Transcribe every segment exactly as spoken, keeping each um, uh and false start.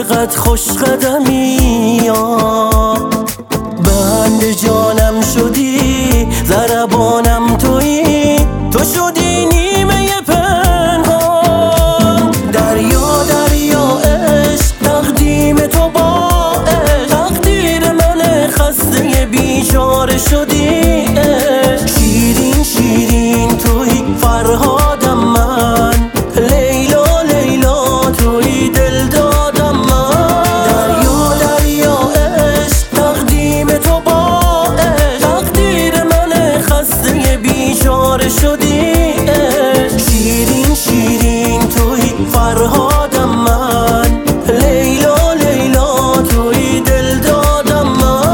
چقدر خوش قدمی ها، بند جانم شدی، ضربانم تویی، تو شدی نیمه پنهان. دریا دریا عشق تقدیم تو با عشق، تقدیر من خسته بیچاره شدی عشق. شیرین شیرین تویی فرهادم من، لیلا لیلا تویی دل دادم من. دریا دریا عشق تقدیم تو با عشق، تقدیر من خسته بیچاره شدی عشق. شیرین شیرین تویی فرهادم من، لیلا لیلا تویی دل دادم من.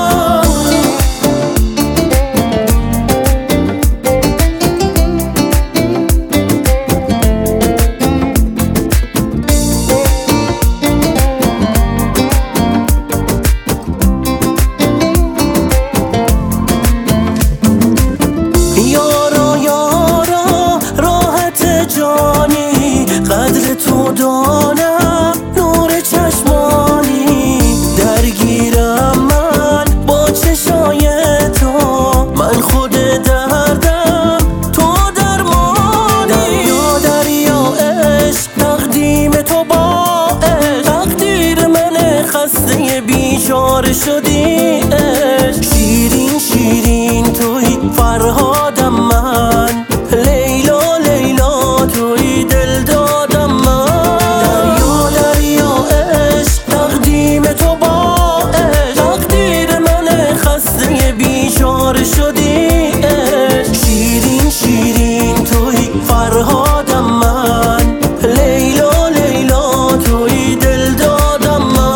یارا یارا راحت جانی، قدر تو دانم نور چشمانی. درگیرم من با چشای تو، من خود دردم تو درمانی. دریا دریا عشق تقدیم تو با عشق، تقدیر من خسته بیچاره شدی عشق. شیرین شیرین تویی فرهادم من، لیلا لیلا تویی دل دادم من. دریا دریا عشق تقدیم تو با عشق، تقدیر من خسته بیچاره شدی عشق. شیرین شیرین تویی فرهادم من، لیلا لیلا تویی دل دادم من.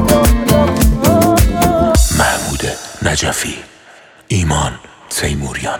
نجفی، ایمان تیموریان.